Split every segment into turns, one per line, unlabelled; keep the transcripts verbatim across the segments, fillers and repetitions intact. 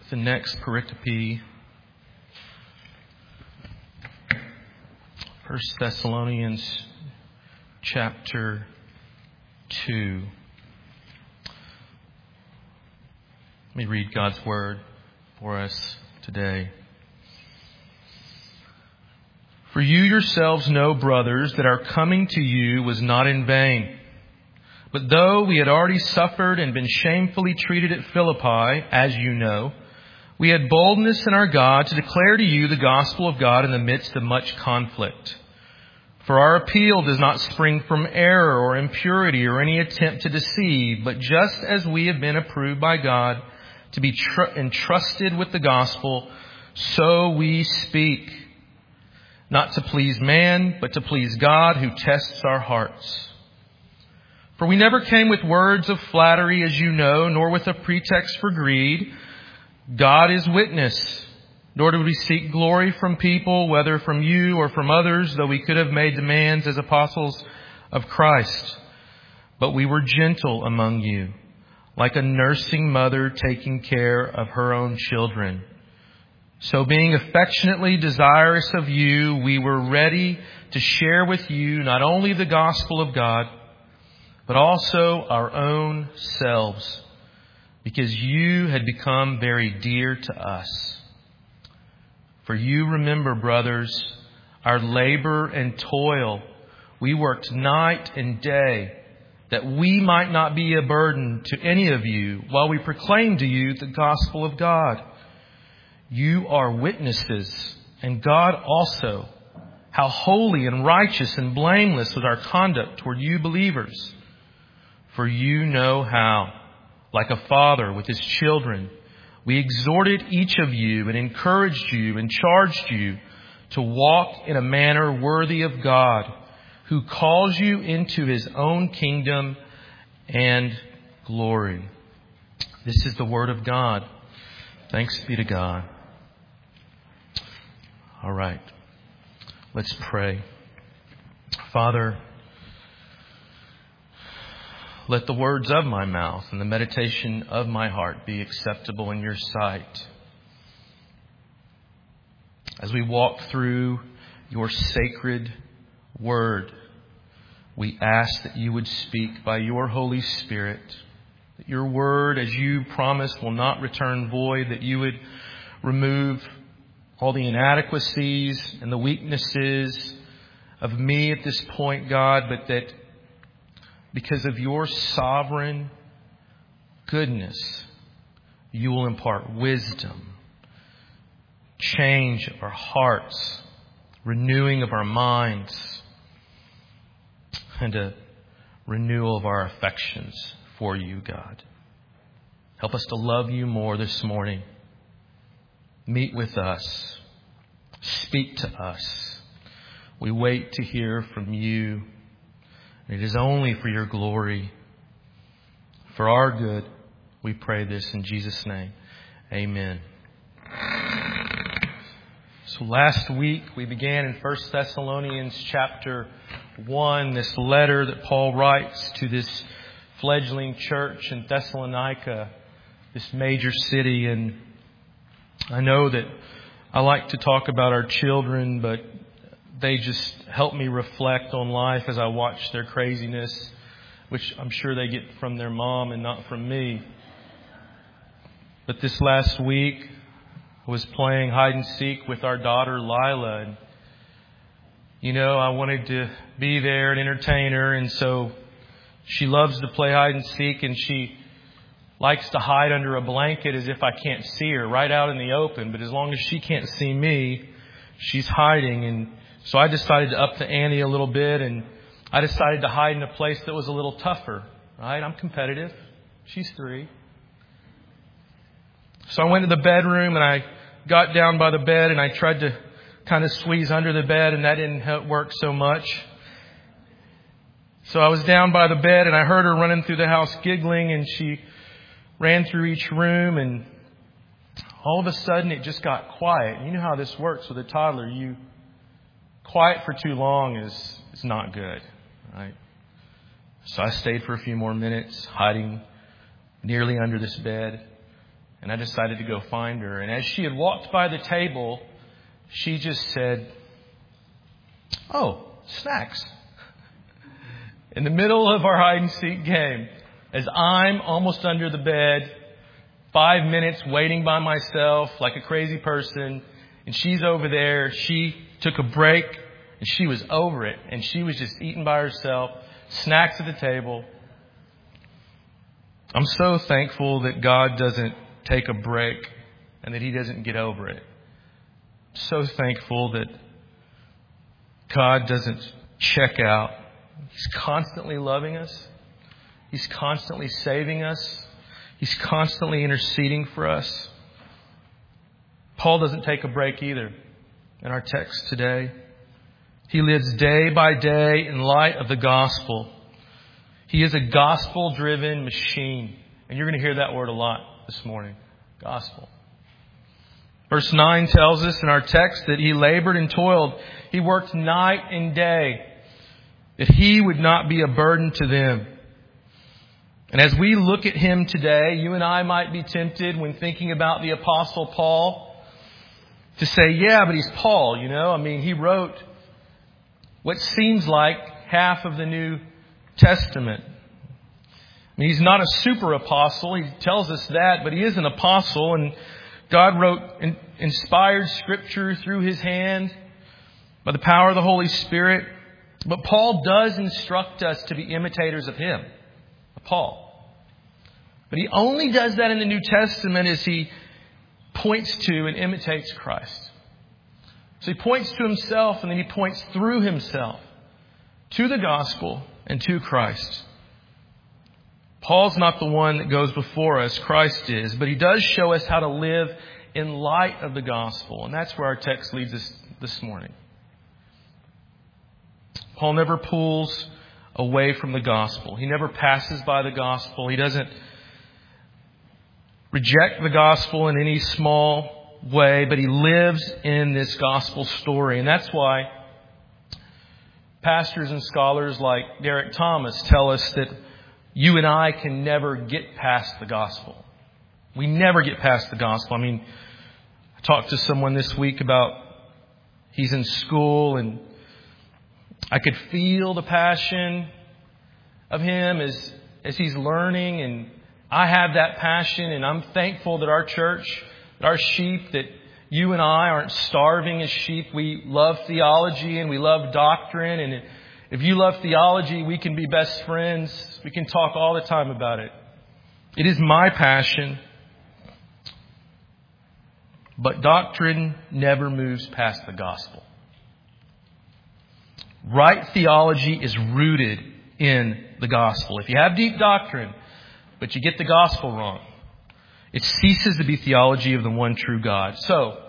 The next pericope, First Thessalonians chapter two. Let me read God's word for us today. For you yourselves know, brothers, that our coming to you was not in vain. But though we had already suffered and been shamefully treated at Philippi, as you know, we had boldness in our God to declare to you the gospel of God in the midst of much conflict. For our appeal does not spring from error or impurity or any attempt to deceive, but just as we have been approved by God to be tr- entrusted with the gospel, so we speak, not to please man, but to please God who tests our hearts. For we never came with words of flattery, as you know, nor with a pretext for greed. God is witness, nor did we seek glory from people, whether from you or from others, though we could have made demands as apostles of Christ. But we were gentle among you, like a nursing mother taking care of her own children. So being affectionately desirous of you, we were ready to share with you not only the gospel of God, but also our own selves, because you had become very dear to us. For you remember, brothers, our labor and toil. We worked night and day, that we might not be a burden to any of you, while we proclaim to you the gospel of God. You are witnesses, and God also, how holy and righteous and blameless was our conduct toward you believers. For you know how, like a father with his children, we exhorted each of you and encouraged you and charged you to walk in a manner worthy of God, who calls you into his own kingdom and glory. This is the word of God. Thanks be to God. All right. Let's pray. Father, let the words of my mouth and the meditation of my heart be acceptable in your sight. As we walk through your sacred word, we ask that you would speak by your Holy Spirit, that your word, as you promised, will not return void, that you would remove all the inadequacies and the weaknesses of me at this point, God, but that because of your sovereign goodness, you will impart wisdom, change of our hearts, renewing of our minds, and a renewal of our affections for you, God. Help us to love you more this morning. Meet with us. Speak to us. We wait to hear from you. It is only for your glory. For our good, we pray this in Jesus' name. Amen. So last week we began in First Thessalonians chapter one, this letter that Paul writes to this fledgling church in Thessalonica, this major city. And I know that I like to talk about our children, but they just help me reflect on life as I watch their craziness, which I'm sure they get from their mom and not from me. But this last week, I was playing hide and seek with our daughter, Lila. And, you know, I wanted to be there and entertain her. And so she loves to play hide and seek, and she likes to hide under a blanket as if I can't see her, right out in the open. But as long as she can't see me, she's hiding. And so I decided to up the ante a little bit, and I decided to hide in a place that was a little tougher, right? I'm competitive. She's three. So I went to the bedroom, and I got down by the bed, and I tried to kind of squeeze under the bed, and that didn't work so much. So I was down by the bed, and I heard her running through the house giggling, and she ran through each room, and all of a sudden it just got quiet. And you know how this works with a toddler. You quiet for too long is, is not good, right? So I stayed for a few more minutes, hiding nearly under this bed. And I decided to go find her. And as she had walked by the table, she just said, "Oh, snacks." In the middle of our hide and seek game, as I'm almost under the bed, five minutes waiting by myself like a crazy person, and she's over there, she took a break and she was over it. And she was just eating by herself, snacks at the table. I'm so thankful that God doesn't take a break and that He doesn't get over it. I'm so thankful that God doesn't check out. He's constantly loving us. He's constantly saving us. He's constantly interceding for us. Paul doesn't take a break either in our text today. He lives day by day in light of the gospel. He is a gospel-driven machine. And you're going to hear that word a lot this morning. Gospel. Verse nine tells us in our text that he labored and toiled. He worked night and day, that he would not be a burden to them. And as we look at him today, you and I might be tempted when thinking about the Apostle Paul to say, yeah, but he's Paul, you know. I mean, he wrote what seems like half of the New Testament. I mean, he's not a super apostle. He tells us that, but he is an apostle. And God wrote in, inspired Scripture through his hand by the power of the Holy Spirit. But Paul does instruct us to be imitators of him, of Paul. But he only does that in the New Testament as he points to and imitates Christ. So he points to himself and then he points through himself to the gospel and to Christ. Paul's not the one that goes before us. Christ is. But he does show us how to live in light of the gospel. And that's where our text leads us this morning. Paul never pulls away from the gospel. He never passes by the gospel. He doesn't reject the gospel in any small way, but he lives in this gospel story. And that's why pastors and scholars like Derek Thomas tell us that you and I can never get past the gospel. We never get past the gospel. I mean, I talked to someone this week about he's in school and I could feel the passion of him as, as he's learning. And I have that passion, and I'm thankful that our church, that our sheep, that you and I aren't starving as sheep. We love theology and we love doctrine. And if you love theology, we can be best friends. We can talk all the time about it. It is my passion. But doctrine never moves past the gospel. Right theology is rooted in the gospel. If you have deep doctrine, but you get the gospel wrong, it ceases to be theology of the one true God. So,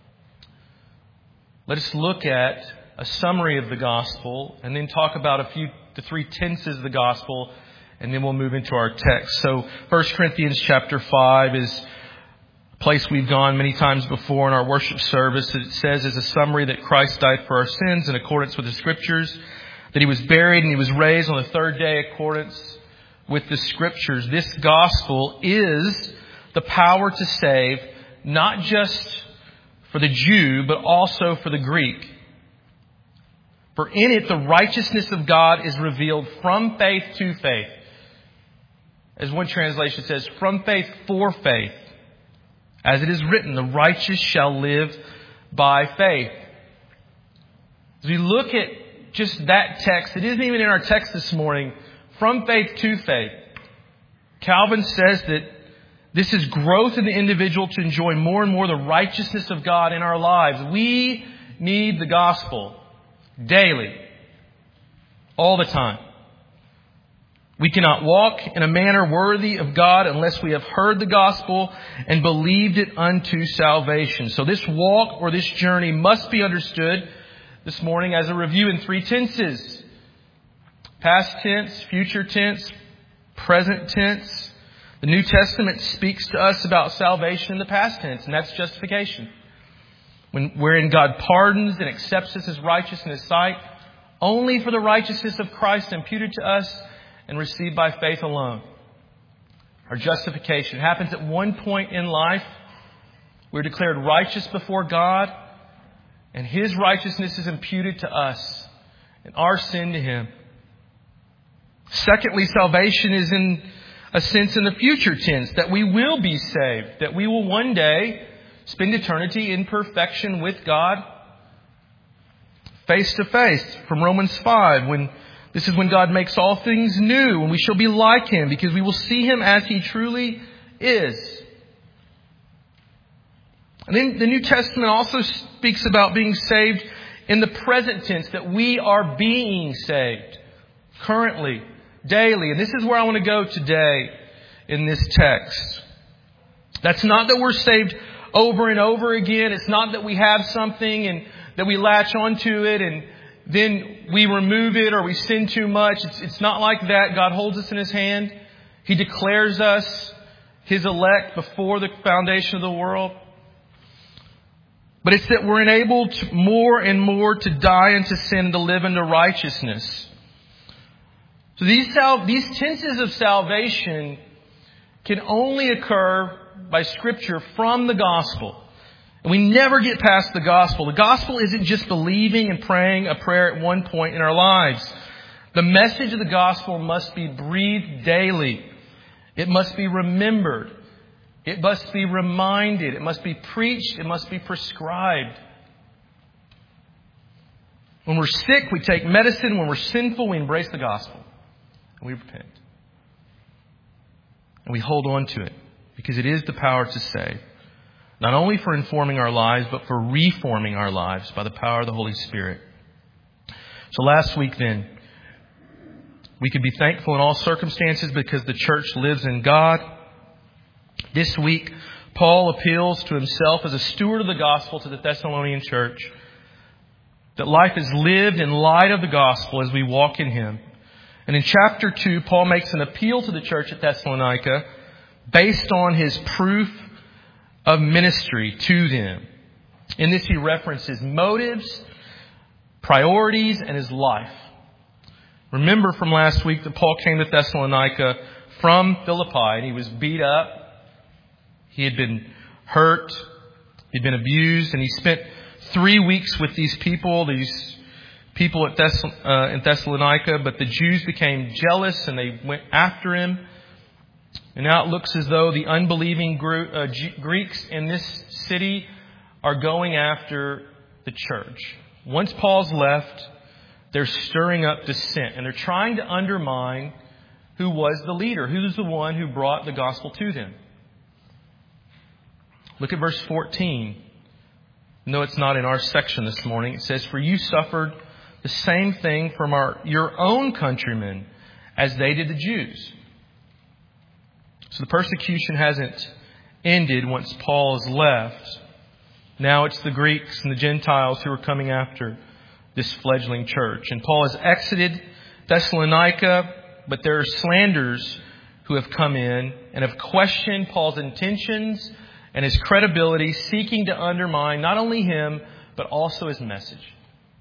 let us look at a summary of the gospel and then talk about a few, the three tenses of the gospel, and then we'll move into our text. So, First Corinthians chapter five is a place we've gone many times before in our worship service. It says as a summary that Christ died for our sins in accordance with the Scriptures, that He was buried and He was raised on the third day in accordance with the Scriptures. This gospel is the power to save, not just for the Jew, but also for the Greek. For in it, the righteousness of God is revealed from faith to faith. As one translation says, from faith for faith. As it is written, the righteous shall live by faith. As we look at just that text, it isn't even in our text this morning, from faith to faith. Calvin says that this is growth in the individual to enjoy more and more the righteousness of God in our lives. We need the gospel daily, all the time. We cannot walk in a manner worthy of God unless we have heard the gospel and believed it unto salvation. So this walk or this journey must be understood this morning as a review in three tenses. Past tense, future tense, present tense. The New Testament speaks to us about salvation in the past tense, and that's justification. When, wherein God pardons and accepts us as righteous in His sight, only for the righteousness of Christ imputed to us and received by faith alone. Our justification happens at one point in life. We're declared righteous before God, and His righteousness is imputed to us, and our sin to Him. Secondly, salvation is in a sense in the future tense, that we will be saved, that we will one day spend eternity in perfection with God, face to face, from Romans five, when this is when God makes all things new, and we shall be like Him, because we will see Him as He truly is. And then the New Testament also speaks about being saved in the present tense, that we are being saved currently, daily. And this is where I want to go today in this text. That's not that we're saved over and over again. It's not that we have something and that we latch onto it and then we remove it or we sin too much. It's, it's not like that. God holds us in His hand. He declares us His elect before the foundation of the world. But it's that we're enabled to more and more to die into sin and to live into righteousness. So these sal- these tenses of salvation can only occur by Scripture from the gospel. And we never get past the gospel. The gospel isn't just believing and praying a prayer at one point in our lives. The message of the gospel must be breathed daily. It must be remembered. It must be reminded. It must be preached. It must be prescribed. When we're sick, we take medicine. When we're sinful, we embrace the gospel. And we repent. And we hold on to it because it is the power to save. Not only for informing our lives, but for reforming our lives by the power of the Holy Spirit. So last week then, we could be thankful in all circumstances because the church lives in God. This week, Paul appeals to himself as a steward of the gospel to the Thessalonian church. That life is lived in light of the gospel as we walk in Him. And in chapter two, Paul makes an appeal to the church at Thessalonica based on his proof of ministry to them. In this, he references motives, priorities, and his life. Remember from last week that Paul came to Thessalonica from Philippi and he was beat up. He had been hurt. He'd been abused. And he spent three weeks with these people, these people at Thess- uh, in Thessalonica. But the Jews became jealous and they went after him. And now it looks as though the unbelieving Gre- uh, G- Greeks in this city are going after the church. Once Paul's left, they're stirring up dissent. And they're trying to undermine who was the leader, who's the one who brought the gospel to them. Look at verse fourteen. No, it's not in our section this morning. It says, "For you suffered the same thing from our your own countrymen as they did the Jews." So the persecution hasn't ended once Paul has left. Now it's the Greeks and the Gentiles who are coming after this fledgling church. And Paul has exited Thessalonica, but there are slanders who have come in and have questioned Paul's intentions and his credibility, seeking to undermine not only him, but also his message.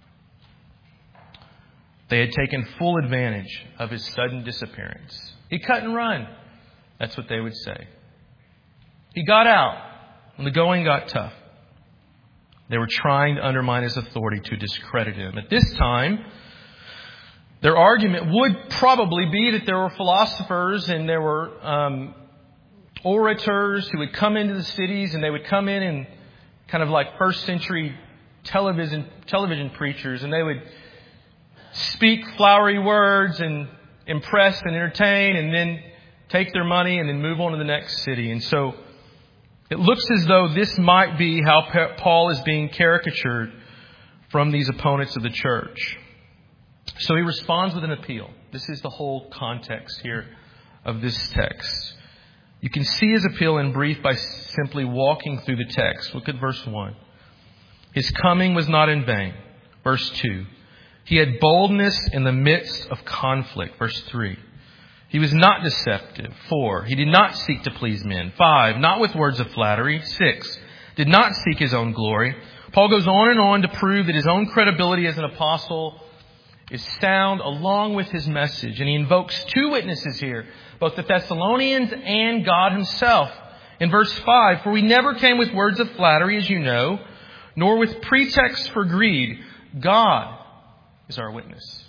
They had taken full advantage of his sudden disappearance. He cut and run. That's what they would say. He got out when the going got tough. They were trying to undermine his authority to discredit him. At this time, their argument would probably be that there were philosophers and there were um, orators who would come into the cities, and they would come in and kind of like first century television television preachers, and they would speak flowery words and impress and entertain and then take their money and then move on to the next city. And so it looks as though this might be how Paul is being caricatured from these opponents of the church. So he responds with an appeal. This is the whole context here of this text. You can see his appeal in brief by simply walking through the text. Look at verse one. His coming was not in vain. Verse two. He had boldness in the midst of conflict. Verse three. He was not deceptive. Four. He did not seek to please men. Five. Not with words of flattery. Six. Did not seek his own glory. Paul goes on and on to prove that his own credibility as an apostle is sound along with his message. And he invokes two witnesses here, both the Thessalonians and God himself. In verse five, for we never came with words of flattery, as you know, nor with pretext for greed. God is our witness.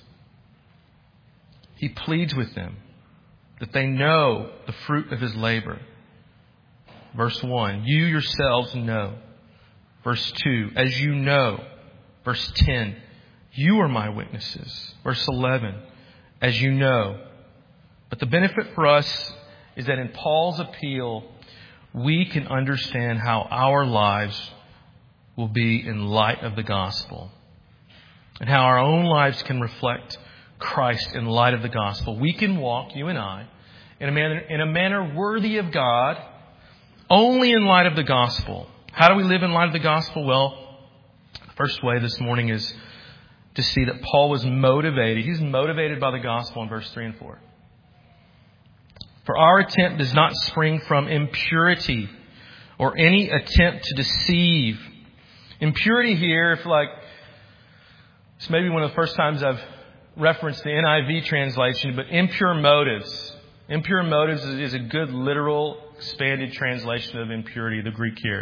He pleads with them that they know the fruit of his labor. Verse one, you yourselves know. Verse two, as you know. Verse ten, you are my witnesses. Verse eleven, as you know. But the benefit for us is that in Paul's appeal, we can understand how our lives will be in light of the gospel, and how our own lives can reflect Christ in light of the gospel. We can walk, you and I, in a manner, in a manner worthy of God, only in light of the gospel. How do we live in light of the gospel? Well, the first way this morning is to see that Paul was motivated. He's motivated by the gospel in verse three and four. For our attempt does not spring from impurity or any attempt to deceive. Impurity here, if like, it's maybe one of the first times I've referenced the N I V translation, but impure motives. Impure motives is a good literal expanded translation of impurity, the Greek here.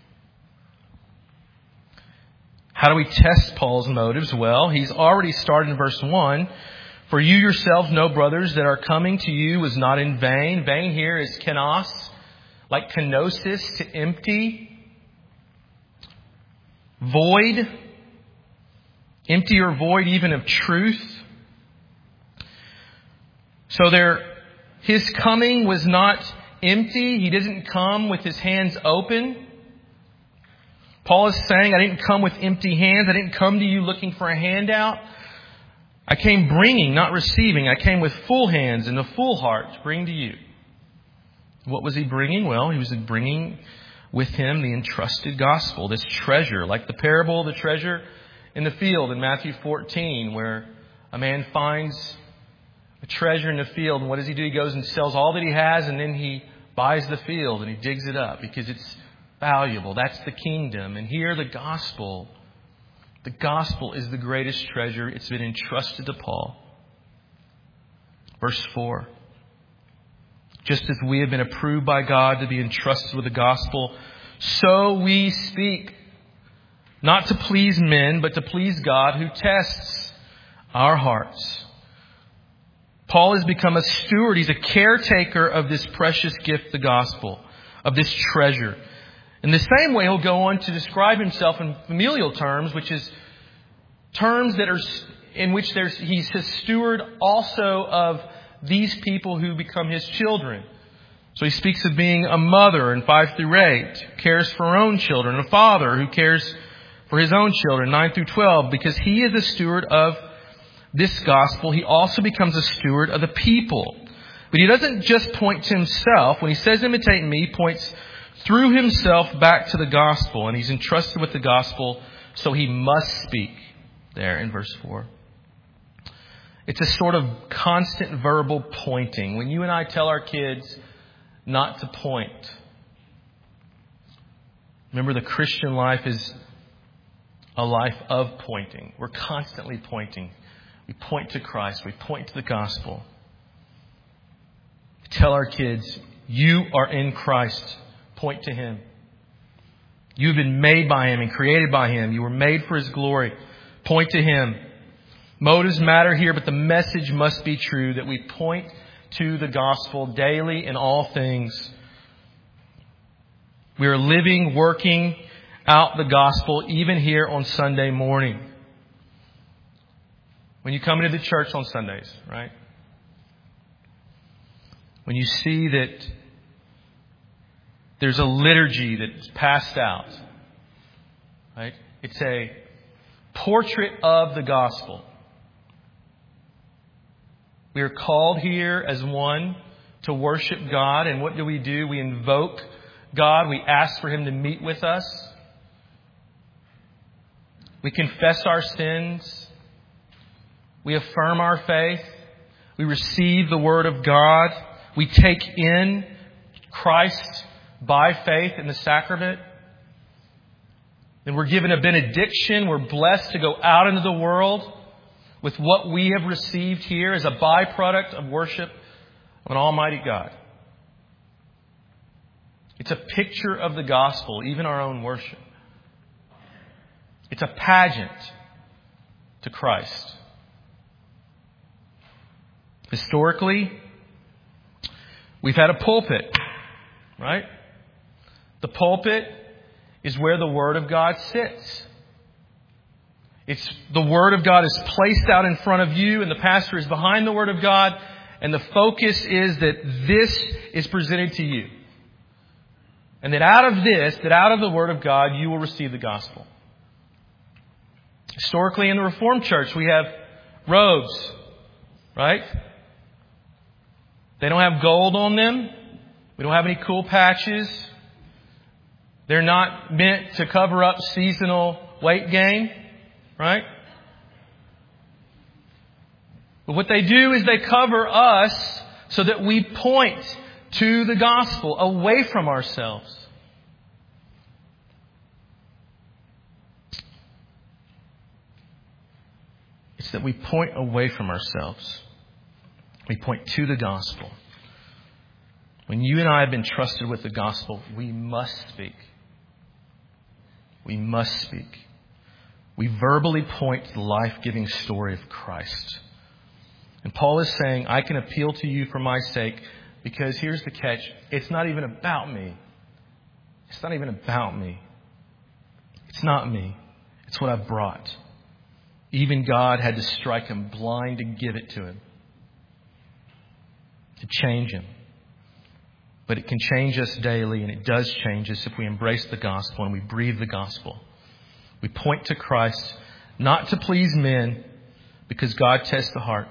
How do we test Paul's motives? Well, he's already started in verse one. For you yourselves know, brothers, that our coming to you was not in vain. Vain here is kenos, like kenosis, to empty, void, empty or void even of truth. So there, his coming was not empty. He didn't come with his hands open. Paul is saying, I didn't come with empty hands. I didn't come to you looking for a handout. I came bringing, not receiving. I came with full hands and a full heart to bring to you. What was he bringing? Well, he was bringing with him the entrusted gospel, this treasure, like the parable of the treasure in the field in Matthew fourteen, where a man finds a treasure in the field. And what does he do? He goes and sells all that he has, and then he buys the field and he digs it up because it's valuable. That's the kingdom. And here the gospel, the gospel is the greatest treasure. It's been entrusted to Paul. Verse four. Just as we have been approved by God to be entrusted with the gospel, so we speak, not to please men, but to please God who tests our hearts. Paul has become a steward. He's a caretaker of this precious gift, the gospel, of this treasure. In the same way, he'll go on to describe himself in familial terms, which is terms that are in which there's, he's a steward also of these people who become his children. So he speaks of being a mother in five through eight, who cares for her own children, a father who cares for his own children, nine through twelve. Because he is a steward of this gospel, he also becomes a steward of the people. But he doesn't just point to himself. When he says imitate me, he points through himself back to the gospel. And he's entrusted with the gospel, so he must speak there in verse four. It's a sort of constant verbal pointing. When you and I tell our kids not to point. Remember, the Christian life is a life of pointing. We're constantly pointing. We point to Christ. We point to the gospel. We tell our kids, you are in Christ. Point to Him. You've been made by Him and created by Him. You were made for His glory. Point to Him. Motives matter here, but the message must be true, that we point to the gospel daily in all things. We are living, working out the gospel even here on Sunday morning. When you come into the church on Sundays, right? When you see that there's a liturgy that's passed out, right? It's a portrait of the gospel. We are called here as one to worship God. And what do we do? We invoke God. We ask for Him to meet with us. We confess our sins. We affirm our faith. We receive the Word of God. We take in Christ by faith in the sacrament. Then we're given a benediction. We're blessed to go out into the world with what we have received here as a byproduct of worship of an almighty God. It's a picture of the gospel, even our own worship. It's a pageant to Christ. Historically, we've had a pulpit, right? The pulpit is where the Word of God sits. It's the Word of God is placed out in front of you, and the pastor is behind the Word of God, and the focus is that this is presented to you. And that out of this, that out of the Word of God, you will receive the gospel. Historically, in the Reformed Church, we have robes, right? They don't have gold on them. We don't have any cool patches. They're not meant to cover up seasonal weight gain, right? But what they do is they cover us so that we point to the gospel, away from ourselves. It's that we point away from ourselves. We point to the gospel. When you and I have been trusted with the gospel, we must speak. We must speak. We verbally point to the life-giving story of Christ. And Paul is saying, I can appeal to you for my sake, because here's the catch. It's not even about me. It's not even about me. It's not me. It's what I've brought. Even God had to strike him blind to give it to him. To change him. But it can change us daily, and it does change us if we embrace the gospel and we breathe the gospel. We point to Christ, not to please men, because God tests the heart.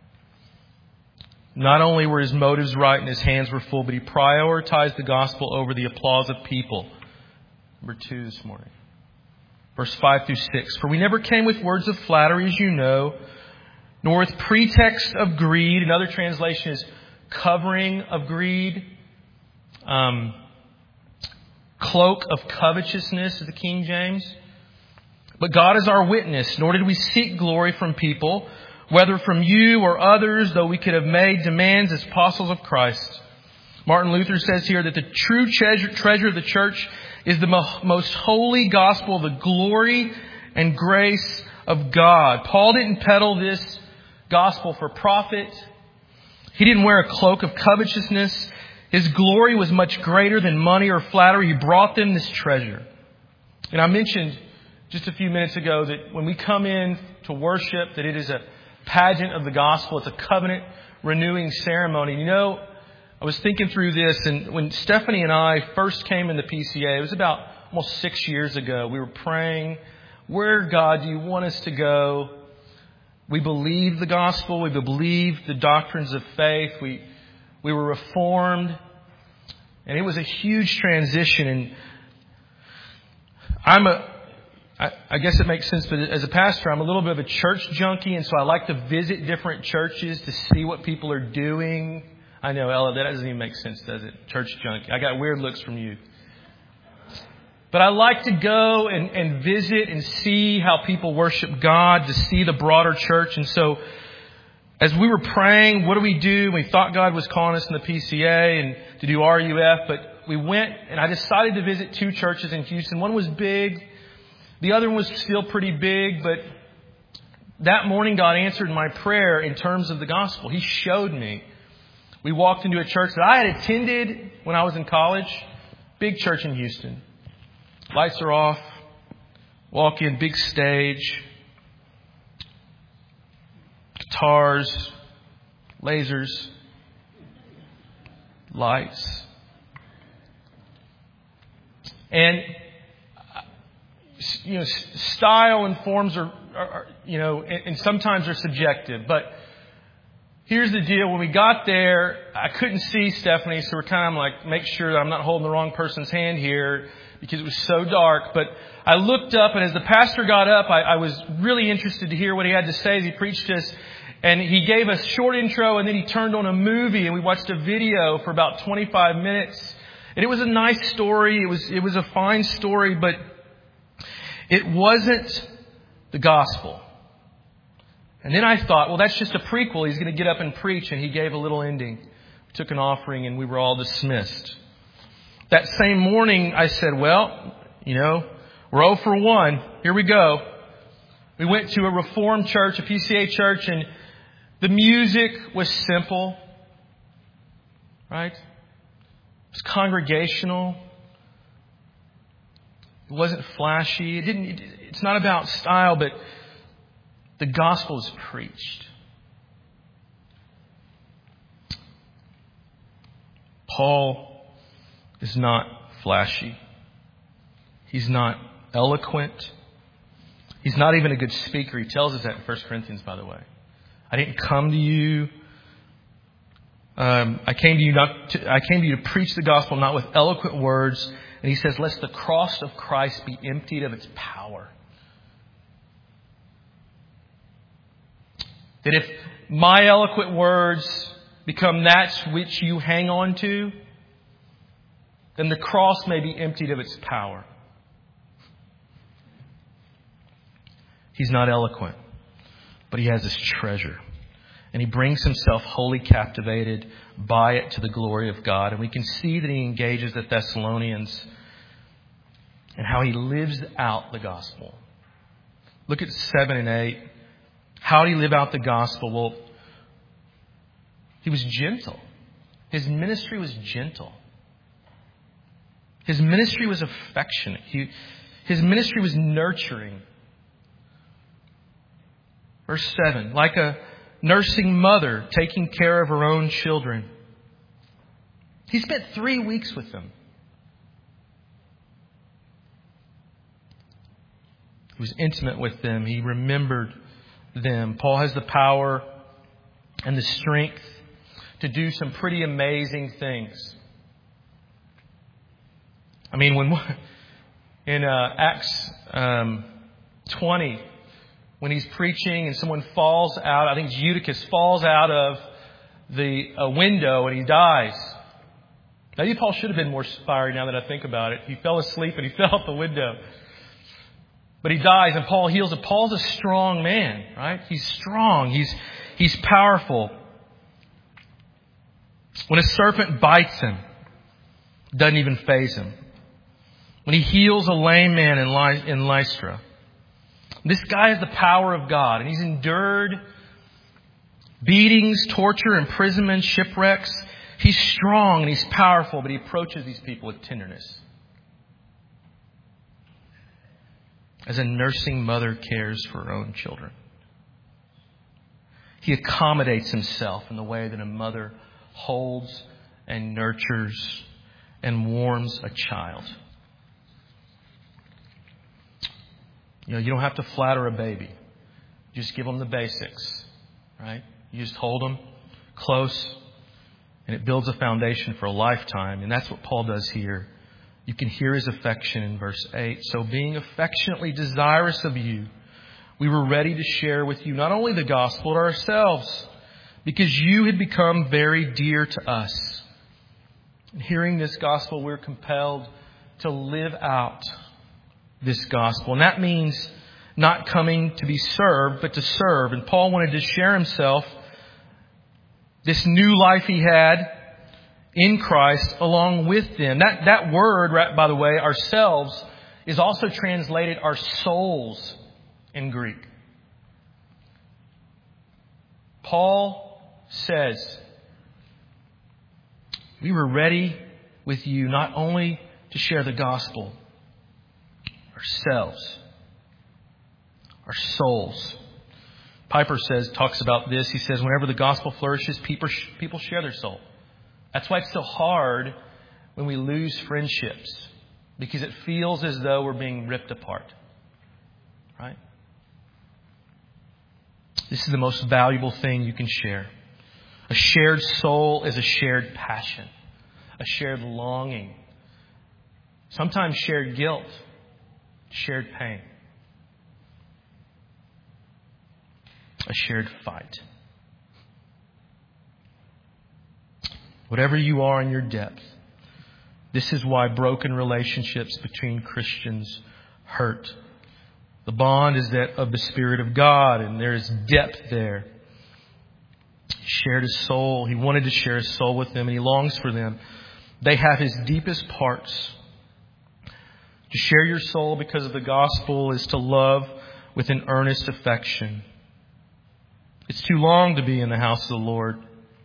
Not only were his motives right and his hands were full, but he prioritized the gospel over the applause of people. Number two this morning. Verse five through six. For we never came with words of flattery, as you know, nor with pretext of greed. Another translation is covering of greed. Um, cloak of covetousness is the King James. But God is our witness, nor did we seek glory from people, whether from you or others, though we could have made demands as apostles of Christ. Martin Luther says here that the true treasure, treasure of the church is the mo- most holy gospel, the glory and grace of God. Paul didn't peddle this gospel for profit. He didn't wear a cloak of covetousness. His glory was much greater than money or flattery. He brought them this treasure. And I mentioned just a few minutes ago that when we come in to worship, that it is a pageant of the gospel. It's a covenant renewing ceremony. You know, I was thinking through this, and when Stephanie and I first came in the P C A, it was about almost six years ago. We were praying, where, God, do you want us to go? We believed the gospel. We believed the doctrines of faith. We we were reformed. And it was a huge transition. And I'm a I, I guess it makes sense, but as a pastor, I'm a little bit of a church junkie, and so I like to visit different churches to see what people are doing. I know, Ella, that doesn't even make sense, does it? Church junkie. I got weird looks from you. But I like to go and, and visit and see how people worship God, to see the broader church. And so as we were praying, what do we do? We thought God was calling us in the P C A and to do R U F, but we went, and I decided to visit two churches in Houston. One was big. The other one was still pretty big, but that morning God answered my prayer in terms of the gospel. He showed me. We walked into a church that I had attended when I was in college. Big church in Houston. Lights are off. Walk in, big stage. Guitars. Lasers. Lights. And you know, style and forms are, are, are you know, and, and sometimes they're subjective. But here's the deal. When we got there, I couldn't see Stephanie, so we're kind of like, make sure that I'm not holding the wrong person's hand here because it was so dark. But I looked up, and as the pastor got up, I, I was really interested to hear what he had to say as he preached to us. And he gave a short intro, and then he turned on a movie, and we watched a video for about twenty-five minutes. And it was a nice story. It was it was a fine story, but it wasn't the gospel. And then I thought, well, that's just a prequel. He's going to get up and preach. And he gave a little ending. We took an offering and we were all dismissed. That same morning, I said, well, you know, we're oh for one. Here we go. We went to a Reformed church, a P C A church, and the music was simple. Right? It was congregational. It wasn't flashy. It didn't. It's not about style, but the gospel is preached. Paul is not flashy. He's not eloquent. He's not even a good speaker. He tells us that in First Corinthians, by the way. I didn't come to you. Um, I came to you not. To, I came to you to preach the gospel, not with eloquent words. And he says, "Lest the cross of Christ be emptied of its power." That if my eloquent words become that which you hang on to, then the cross may be emptied of its power. He's not eloquent, but he has this treasure. And he brings himself wholly captivated by it to the glory of God. And we can see that he engages the Thessalonians and how he lives out the gospel. Look at seven and eight. How did he live out the gospel? Well, he was gentle. His ministry was gentle. His ministry was affectionate. He, his ministry was nurturing. Verse seven, like a nursing mother taking care of her own children. He spent three weeks with them. He was intimate with them. He remembered them. Paul has the power and the strength to do some pretty amazing things. I mean, when in uh, Acts um, twenty, when he's preaching and someone falls out, I think it's Eutychus, falls out of the uh, window and he dies. Maybe Paul should have been more fiery now that I think about it. He fell asleep and he fell out the window. But he dies and Paul heals him. Paul's a strong man, right? He's strong. He's, he's powerful. When a serpent bites him, it doesn't even faze him. When he heals a lame man in, Ly- in Lystra, this guy has the power of God, and he's endured beatings, torture, imprisonment, shipwrecks. He's strong and he's powerful, but he approaches these people with tenderness. As a nursing mother cares for her own children. He accommodates himself in the way that a mother holds and nurtures and warms a child. You know, you don't have to flatter a baby. You just give them the basics, right? You just hold them close, and it builds a foundation for a lifetime. And that's what Paul does here. You can hear his affection in verse eight. So being affectionately desirous of you, we were ready to share with you not only the gospel but ourselves, because you had become very dear to us. And hearing this gospel, we're compelled to live out this gospel. And that means not coming to be served, but to serve. And Paul wanted to share himself, this new life he had in Christ, along with them. That, that word, by the way, ourselves, is also translated our souls in Greek. Paul says, we were ready with you not only to share the gospel, ourselves, our souls. Piper says, talks about this. He says, whenever the gospel flourishes, people, people share their soul. That's why it's so hard when we lose friendships, because it feels as though we're being ripped apart. Right? This is the most valuable thing you can share. A shared soul is a shared passion, a shared longing, sometimes shared guilt, shared pain, a shared fight. Whatever you are in your depth, this is why broken relationships between Christians hurt The bond is that of the Spirit of God, and there is depth there. He shared his soul. He wanted to share his soul with them, and he longs for them. They have his deepest parts. To share your soul because of the gospel is to love with an earnest affection. It's too long to be in the house of the Lord.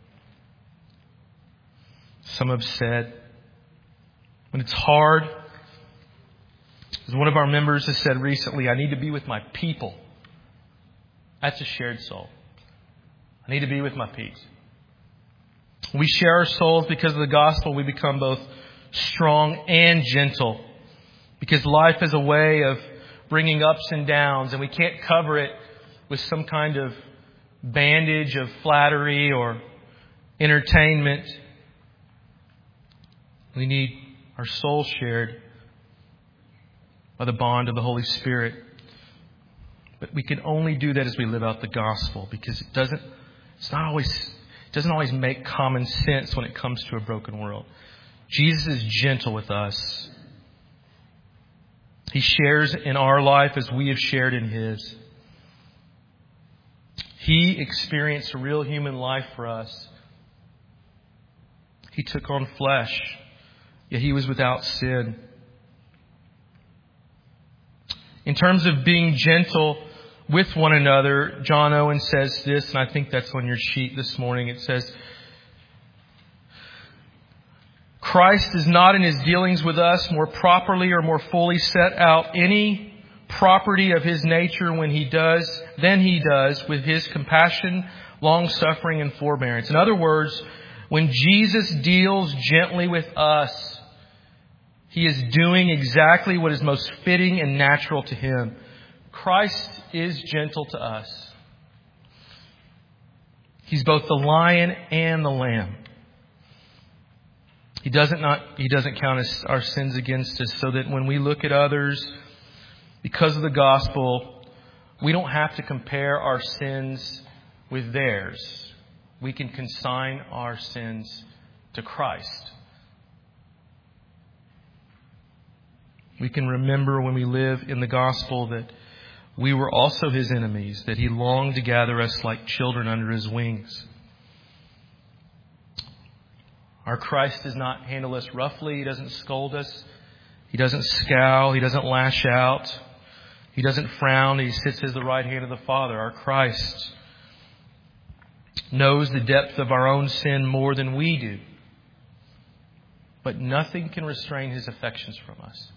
Some have said, when it's hard, as one of our members has said recently, I need to be with my people. That's a shared soul. I need to be with my peeps. When we share our souls because of the gospel, we become both strong and gentle. Because life is a way of bringing ups and downs, and we can't cover it with some kind of bandage of flattery or entertainment. We need our soul shared by the bond of the Holy Spirit. But we can only do that as we live out the gospel, because it doesn't it's not always it doesn't always make common sense when it comes to a broken world. Jesus is gentle with us. He shares in our life as we have shared in his. He experienced a real human life for us. He took on flesh, yet he was without sin. In terms of being gentle with one another, John Owen says this, and I think that's on your sheet this morning. It says, Christ is not in his dealings with us more properly or more fully set out any property of his nature when he does, than he does with his compassion, long-suffering, and forbearance. In other words, when Jesus deals gently with us, he is doing exactly what is most fitting and natural to him. Christ is gentle to us. He's both the lion and the lamb. He doesn't not he doesn't count our sins against us, so that when we look at others, because of the gospel, we don't have to compare our sins with theirs. We can consign our sins to Christ. We can remember when we live in the gospel that we were also his enemies, that he longed to gather us like children under his wings. Our Christ does not handle us roughly. He doesn't scold us. He doesn't scowl. He doesn't lash out. He doesn't frown. He sits at the right hand of the Father. Our Christ knows the depth of our own sin more than we do. But nothing can restrain his affections from us.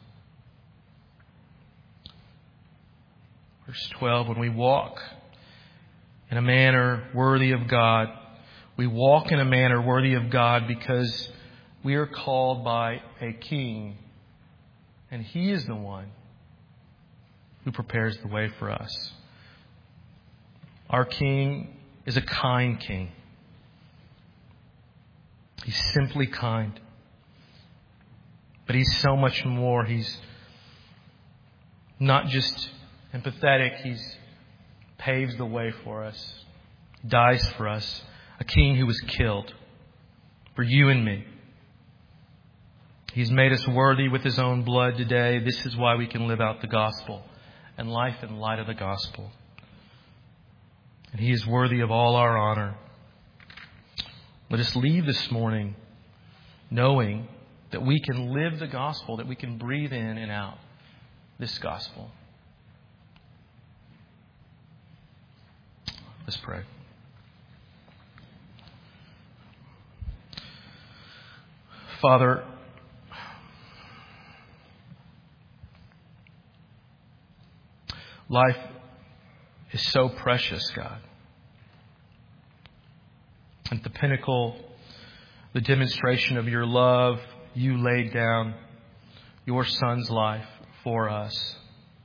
Verse twelve, when we walk in a manner worthy of God, we walk in a manner worthy of God because we are called by a king, and he is the one who prepares the way for us. Our king is a kind king. He's simply kind. But he's so much more. He's not just empathetic. He's paves the way for us, dies for us. A king who was killed for you and me. He's made us worthy with his own blood today. This is why we can live out the gospel and life in light of the gospel. And he is worthy of all our honor. Let us leave this morning knowing that we can live the gospel, that we can breathe in and out this gospel. Let's pray. Father, life is so precious, God. At the pinnacle, the demonstration of your love, you laid down your Son's life for us.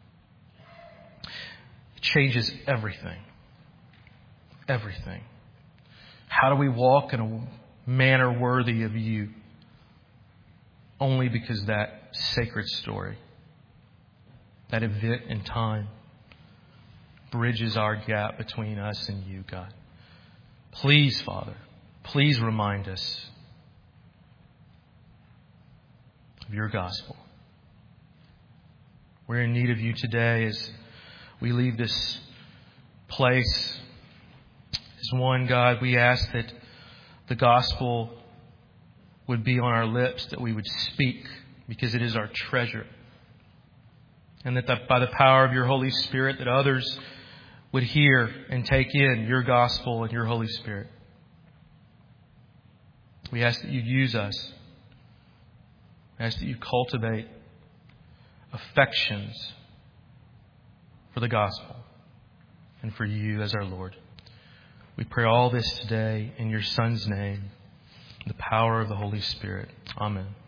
It changes everything. Everything. How do we walk in a manner worthy of you? Only because that sacred story, that event in time, bridges our gap between us and you, God. Please, Father, please remind us of your gospel. We're in need of you today as we leave this place, as one, God, we ask that the gospel would be on our lips, that we would speak, because it is our treasure. And that the, by the power of your Holy Spirit, that others would hear and take in your gospel and your Holy Spirit. We ask that you use us. We ask that you cultivate affections for the gospel and for you as our Lord. We pray all this today in your Son's name, the power of the Holy Spirit. Amen.